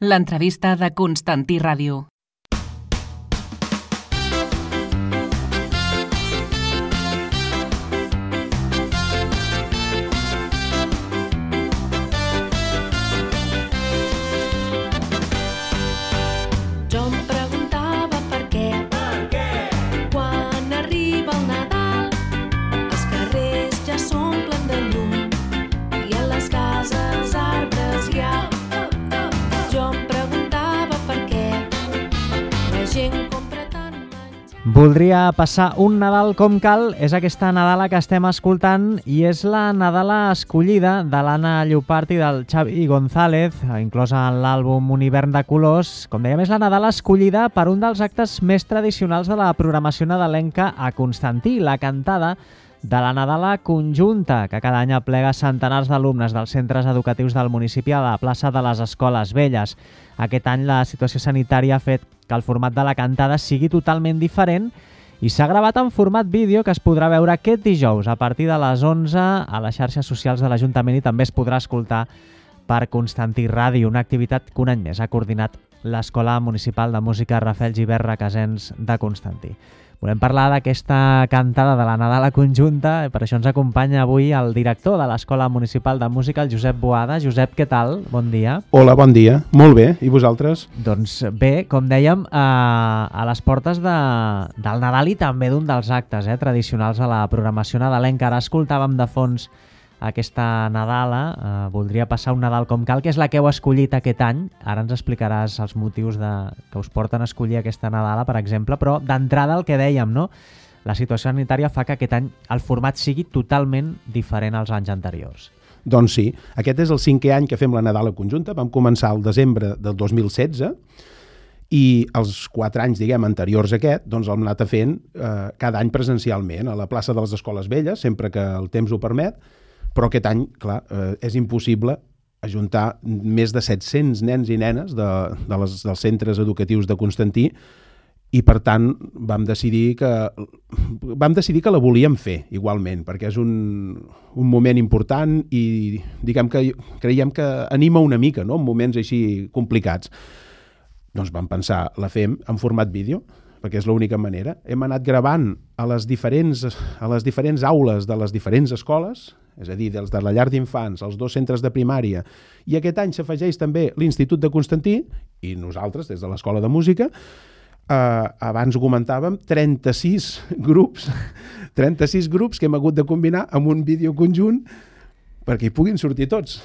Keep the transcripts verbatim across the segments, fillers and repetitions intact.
L'entrevista de Constantí Ràdio. Voldria passar un Nadal com cal, és aquesta Nadala que estem escoltant i és la Nadala escollida de l'Anna Llopart i del Xavi González, inclosa en l'àlbum Un hivern de colors. Com dèiem, és la Nadala escollida per un dels actes més tradicionals de la programació nadalenca a Constantí, la cantada de la Nadala conjunta, que cada any aplega centenars d'alumnes dels centres educatius del municipi a la plaça de les Escoles Velles. Aquest any la situació sanitària ha fet que el format de la cantada sigui totalment diferent i s'ha gravat en format vídeo que es podrà veure aquest dijous a partir de les onze a les xarxes socials de l'Ajuntament i també es podrà escoltar per Constantí Ràdio, una activitat que un any més ha coordinat l'Escola Municipal de Música Rafael Gibert Requesens de Constantí. Volem parlar d'aquesta cantada de la Nadala conjunta i per això ens acompanya avui el director de l'Escola Municipal de Música, el Josep Boada. Josep, què tal? Bon dia. Hola, bon dia. Molt bé. I vosaltres? Doncs bé, com dèiem, a, a les portes de, del Nadal i també d'un dels actes eh, tradicionals a la programació nadalenca. Ara escoltàvem de fons aquesta Nadala, eh, voldria passar un Nadal com cal, que és la que heu escollit aquest any. Ara ens explicaràs els motius de, que us porten a escollir aquesta Nadala, per exemple, però d'entrada el que dèiem, no? La situació sanitària fa que aquest any el format sigui totalment diferent als anys anteriors. Doncs sí, aquest és el cinquè any que fem la Nadala conjunta. Vam començar el desembre del dos mil setze i els quatre anys, diguem, anteriors a aquest, doncs l'hem anat fent eh, cada any presencialment a la plaça de les Escoles Velles, sempre que el temps ho permet. Però aquest any, clar, eh, és impossible ajuntar més de set-cents nens i nenes de, de les, dels centres educatius de Constantí i, per tant, vam decidir que, vam decidir que la volíem fer igualment, perquè és un, un moment important i diguem que creiem que anima una mica, no?, en moments així complicats. Doncs vam pensar, la fem en format vídeo, perquè és l'única manera. Hem anat gravant a les diferents, a les diferents aules de les diferents escoles, és a dir, des de la llar d'infants, els dos centres de primària, i aquest any s'afegeix també l'Institut de Constantí, i nosaltres, des de l'Escola de Música, eh, abans ho comentàvem, trenta-sis grups, trenta-sis grups que hem hagut de combinar amb un vídeo conjunt perquè hi puguin sortir tots.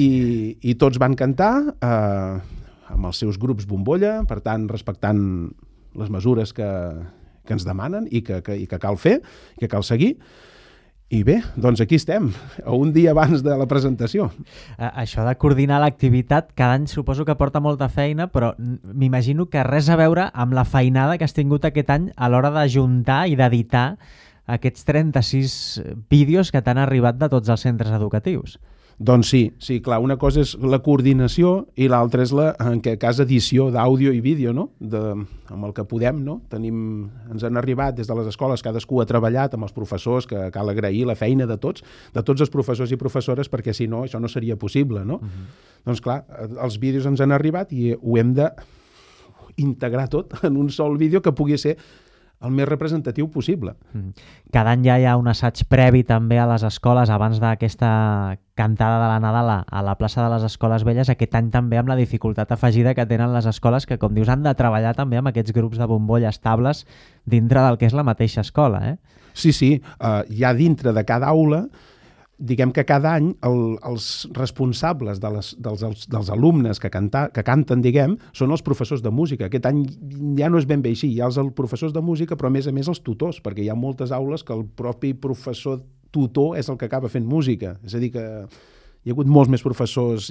I, i tots van cantar eh, amb els seus grups bombolla, per tant, respectant les mesures que, que ens demanen i que, que, i que cal fer, que cal seguir. I bé, doncs aquí estem, un dia abans de la presentació. Això de coordinar l'activitat, cada any suposo que porta molta feina, però m'imagino que res a veure amb la feinada que has tingut aquest any a l'hora d'ajuntar i d'editar aquests trenta-sis vídeos que t'han arribat de tots els centres educatius. Doncs sí, sí, clar, una cosa és la coordinació i l'altra és la, en aquest cas, edició d'àudio i vídeo, no? De, amb el que podem, no? Tenim, ens han arribat des de les escoles, cadascú ha treballat amb els professors, que cal agrair la feina de tots, de tots els professors i professores, perquè si no, això no seria possible, no? Uh-huh. Doncs clar, els vídeos ens han arribat i ho hem de integrar tot en un sol vídeo que pugui ser el més representatiu possible. Cada any ja hi ha un assaig previ també a les escoles abans d'aquesta cantada de la Nadala a la plaça de les Escoles Velles, aquest any també amb la dificultat afegida que tenen les escoles que, com dius, han de treballar també amb aquests grups de bombolla estables dintre del que és la mateixa escola, eh? Sí, sí, uh, hi ha dintre de cada aula, diguem que cada any el, els responsables de les, dels, dels alumnes que, canta, que canten, diguem, són els professors de música. Aquest any ja no és ben bé així, hi ha els professors de música, però a més a més els tutors, perquè hi ha moltes aules que el propi professor tutor és el que acaba fent música. És a dir, que hi ha hagut molts més professors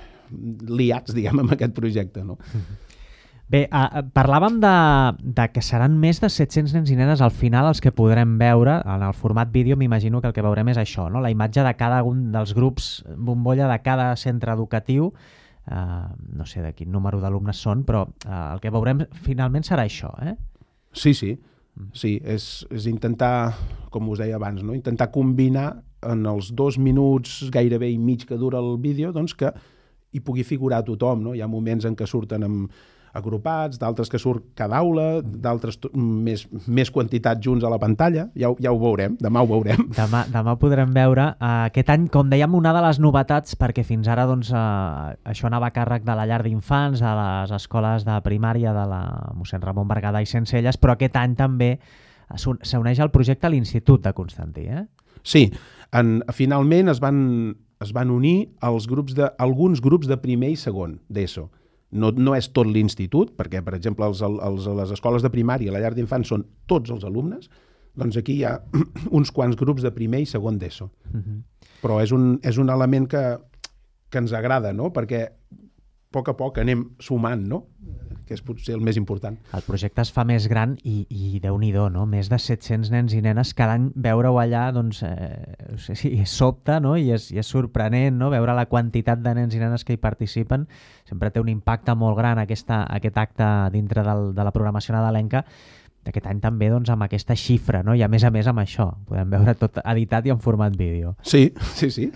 liats, diguem, amb aquest projecte, no? Bé, eh, parlàvem de, de que seran més de set-cents nens i nenes al final els que podrem veure en el format vídeo. M'imagino que el que veurem és això, no? La imatge de cada un dels grups bombolla de cada centre educatiu, eh, no sé de quin número d'alumnes són, però eh, el que veurem finalment serà això, eh? Sí, sí, sí, és, és intentar, com us deia abans, no? Intentar combinar en els dos minuts gairebé i mig que dura el vídeo, doncs que hi pugui figurar tothom, no? Hi ha moments en què surten amb agrupats, d'altres que surt cada aula, d'altres més, més quantitat junts a la pantalla. Ja, ja ho veurem, demà ho veurem. Demà, demà podrem veure. Uh, aquest any, com dèiem, una de les novetats, perquè fins ara doncs, uh, això anava a càrrec de la llar d'infants, de les escoles de primària de la mossèn Ramon Berguedà i Sencelles, però aquest any també s'uneix al projecte a l'Institut de Constantí. Eh? Sí, en, finalment es van, es van unir els grups de, alguns grups de primer i segon d'ESO. No, no és tot l'institut, perquè, per exemple, els, els, les escoles de primària, la llar d'infants, són tots els alumnes, doncs aquí hi ha uns quants grups de primer i segon d'ESO. Uh-huh. Però és un, és un element que, que ens agrada, no? Perquè a poc a poc anem sumant, no? Que és potser el més important. El projecte es fa més gran i, i Déu-n'hi-do, no? Més de set-cents nens i nenes cada any veure-ho allà, doncs, eh, sí, sobta, no? I és, i és sorprenent, no? Veure la quantitat de nens i nenes que hi participen. Sempre té un impacte molt gran aquesta, aquest acte dintre del, de la programació nadalenca. Aquest any també doncs, amb aquesta xifra, no? I a més a més amb això. Podem veure tot editat i en format vídeo. Sí, sí, sí.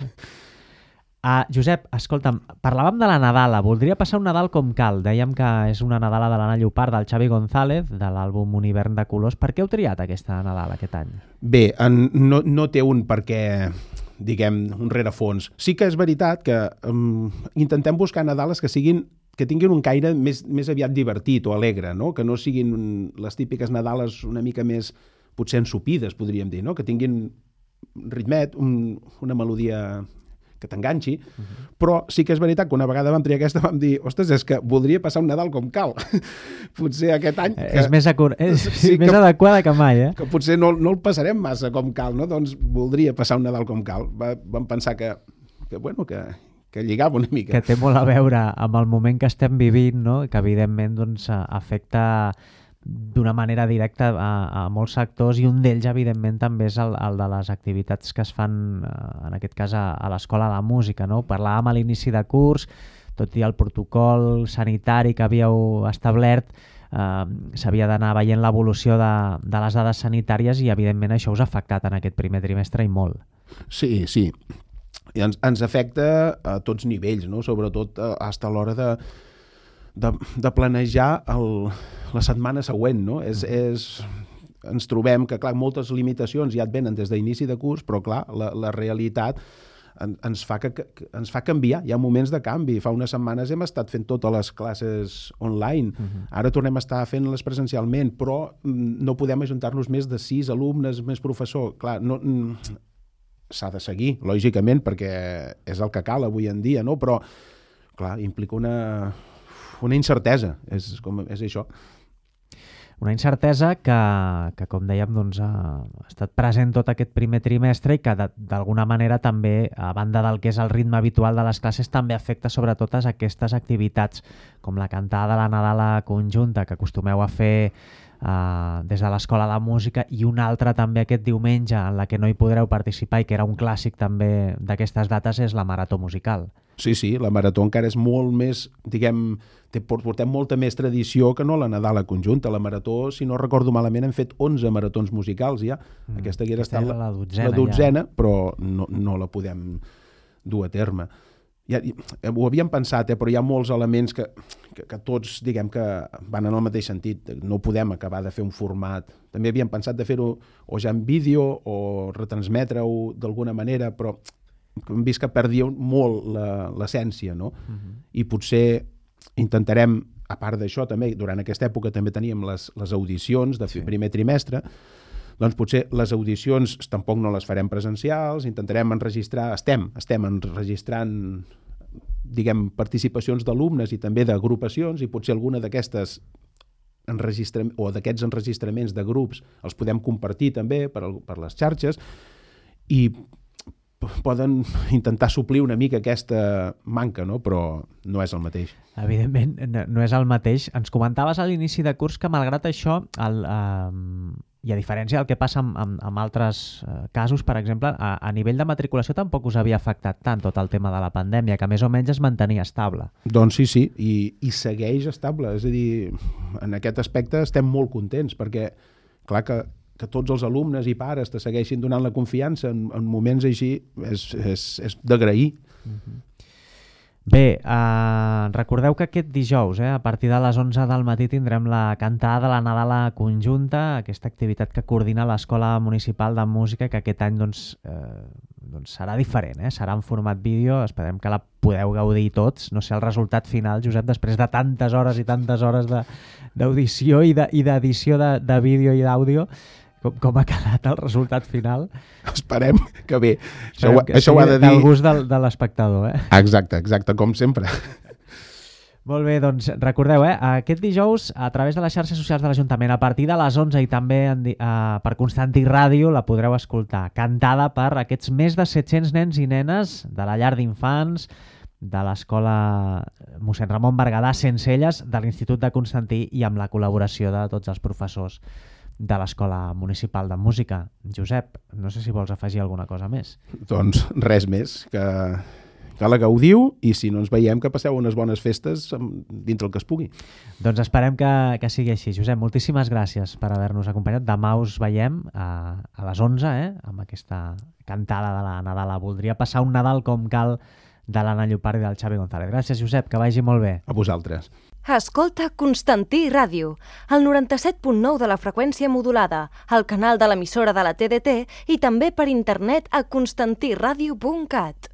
Uh, Josep, escolta'm, parlàvem de la Nadala. Voldria passar un Nadal com cal. Dèiem que és una Nadala de l'Anna Llopart, del Xavi González, de l'àlbum Un hivern de colors. Per què heu triat aquesta Nadala aquest any? Bé, en, no, no té un perquè, diguem, un rerefons. Sí que és veritat que um, intentem buscar Nadales que siguin que tinguin un caire més, més aviat divertit o alegre, no? Que no siguin les típiques Nadales una mica més, potser ensopides, podríem dir, no? Que tinguin ritmet, un, una melodia que t'enganxi, uh-huh. Però sí que és veritat que una vegada vam triar aquesta vam dir, ostres, és que voldria passar un Nadal com cal. Potser aquest any... Que, és més, acur... és, sí, més que, adequada que mai, eh? Que potser no, no el passarem massa com cal, no? Doncs voldria passar un Nadal com cal. Va, vam pensar que, que, bueno, que, que lligava una mica. Que té molt a veure amb el moment que estem vivint, no? Que evidentment doncs, afecta d'una manera directa a, a molts sectors i un d'ells evidentment també és el, el de les activitats que es fan en aquest cas a, a l'Escola de Música, no? Parlàvem a l'inici de curs, tot i el protocol sanitari que havíeu establert, eh, s'havia d'anar veient l'evolució de, de les dades sanitàries i evidentment això us ha afectat en aquest primer trimestre i molt. Sí, sí. I ens, ens afecta a tots nivells, no? Sobretot a, a l'hora de De, de planejar el, la setmana següent, no? És, és, ens trobem que, clar, moltes limitacions ja et venen des d'inici de curs, però, clar, la, la realitat en, ens, fa que, que, ens fa canviar. Hi ha moments de canvi. Fa unes setmanes hem estat fent totes les classes online. Uh-huh. Ara tornem a estar fent-les presencialment, però no podem ajuntar-nos més de sis alumnes, més professor. Clar, no... s'ha de seguir, lògicament, perquè és el que cal avui en dia, no? Però, clar, implica una... una incertesa, és, com, és això. Una incertesa que, que com dèiem, doncs, ha estat present tot aquest primer trimestre i que d'alguna manera també, a banda del que és el ritme habitual de les classes, també afecta sobre totes aquestes activitats, com la cantada de la Nadala conjunta que acostumeu a fer Uh, des de l'Escola de Música i una altra també aquest diumenge en la que no hi podreu participar i que era un clàssic també d'aquestes dates és la Marató Musical. Sí, sí, la Marató encara és molt més, diguem, portem molta més tradició que no la Nadala conjunta. La Marató, si no recordo malament, hem fet onze maratons musicals ja. Mm, aquesta haguera estat la, la dotzena, la dotzena ja. Però no, no la podem dur a terme. Ja, ho havíem pensat, eh, però hi ha molts elements que, que, que tots, diguem, que van en el mateix sentit. No podem acabar de fer un format. També havíem pensat de fer-ho o ja en vídeo o retransmetre-ho d'alguna manera, però hem vist que perdia molt l'essència, no? Uh-huh. I potser intentarem, a part d'això també, durant aquesta època també teníem les, les audicions de sí. primer trimestre, doncs potser les audicions tampoc no les farem presencials, intentarem enregistrar, estem, estem enregistrant, diguem, participacions d'alumnes i també d'agrupacions i potser alguna d'aquestes enregistraments o d'aquests enregistraments de grups els podem compartir també per, per les xarxes i poden intentar suplir una mica aquesta manca, no? Però no és el mateix. Evidentment, no és el mateix. Ens comentaves a l'inici de curs que, malgrat això, el, eh, i a diferència del que passa amb, amb, amb altres eh, casos, per exemple, a, a nivell de matriculació tampoc us havia afectat tant tot el tema de la pandèmia, que més o menys es mantenia estable. Doncs sí, sí, i, i segueix estable. És a dir, en aquest aspecte estem molt contents, perquè, clar que que tots els alumnes i pares te segueixin donant la confiança en, en moments així és, és, és d'agrair. Uh-huh. Bé, eh, recordeu que aquest dijous, eh, a partir de les onze del matí, tindrem la cantada de la Nadala conjunta, aquesta activitat que coordina l'Escola Municipal de Música, que aquest any doncs, eh, doncs serà diferent, eh? Serà en format vídeo, esperem que la podeu gaudir tots. No sé el resultat final, Josep, després de tantes hores i tantes hores d'audició i d'edició de, de, de vídeo i d'àudio, com, com ha quedat el resultat final. Esperem que bé. Esperem això, que això ho ha de dir... del gust del, de l'espectador, eh? Exacte, exacte, com sempre. Molt bé, doncs recordeu, eh, aquest dijous a través de les xarxes socials de l'Ajuntament a partir de les onze i també en, eh, per Constantí Ràdio la podreu escoltar, cantada per aquests més de set-cents nens i nenes de la llar d'infants, de l'escola mossèn Ramon Berguedà Sencelles, de l'Institut de Constantí i amb la col·laboració de tots els professors de l'Escola Municipal de Música. Josep, no sé si vols afegir alguna cosa més. Doncs res més, que, que la gaudiu i si no ens veiem que passeu unes bones festes dintre el que es pugui. Doncs esperem que, que sigui així. Josep, moltíssimes gràcies per haver-nos acompanyat. Demà us veiem a, a les onze, eh, amb aquesta cantada de la Nadala. Voldria passar un Nadal com cal de l'Anna Llopart i del Xavi González. Gràcies, Josep, que vagi molt bé. A vosaltres. Escolta Constantí Ràdio, el noranta-set punt nou de la freqüència modulada, el canal de l'emissora de la T D T i també per internet a constantí ràdio punt cat.